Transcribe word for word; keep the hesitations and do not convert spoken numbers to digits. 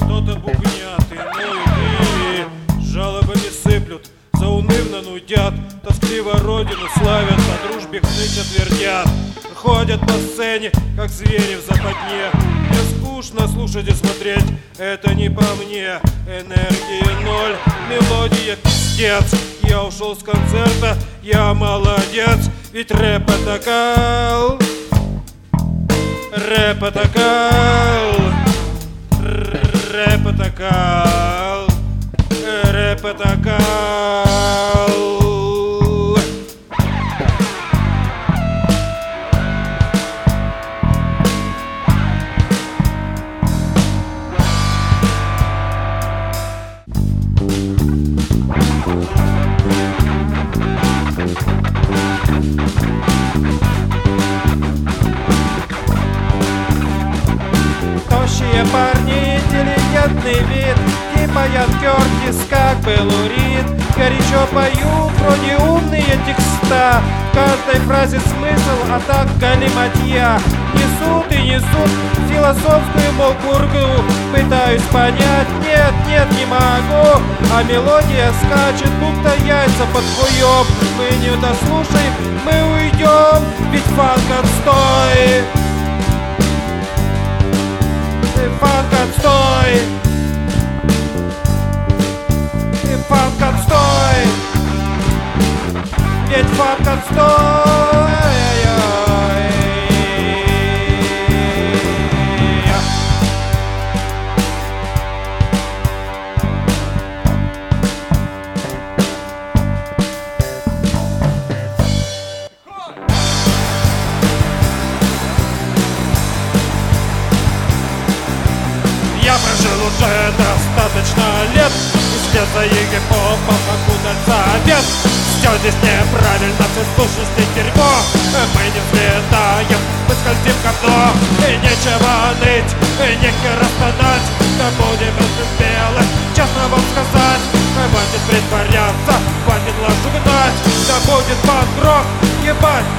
что-то бубнят и ноют, и жалобами сыплют, заунывно нудят, тоскливо родину славят, по дружбе хнычат, отвердят. Ходят по сцене, как звери в западне. Мне скучно слушать и смотреть, это не по мне. Энергии ноль, мелодия пиздец. Я ушел с концерта, я молодец. Ведь рэп это кал, рэп это кал, рэп это кал, рэп это кал. Тощие парни, интеллигентный вид, типа Ян Кёртис, как был Урит. Горячо поют, вроде умные текста, в каждой фразе смысл, а так галиматья. Несут и несут философскую молкургу, пытаюсь понять, нет, нет, не могу. А мелодия скачет, будто яйца под хуём. Мы не дослушаем, мы уйдем, ведь фанк отстой. Фанк отстой, фанк отстой, ведь фанк отстой. Я прожил уже достаточно лет, и вслед за игипопом окунаться обед. Все здесь неправильно, все сущности дерьмо. Мы не взлетаем, мы скользим ко дну. И нечего ныть, и нехер стонать. Да будем из белых, честно вам сказать. Хватит притворяться, хватит ложу гнать. Да будет панк-рок, ебать.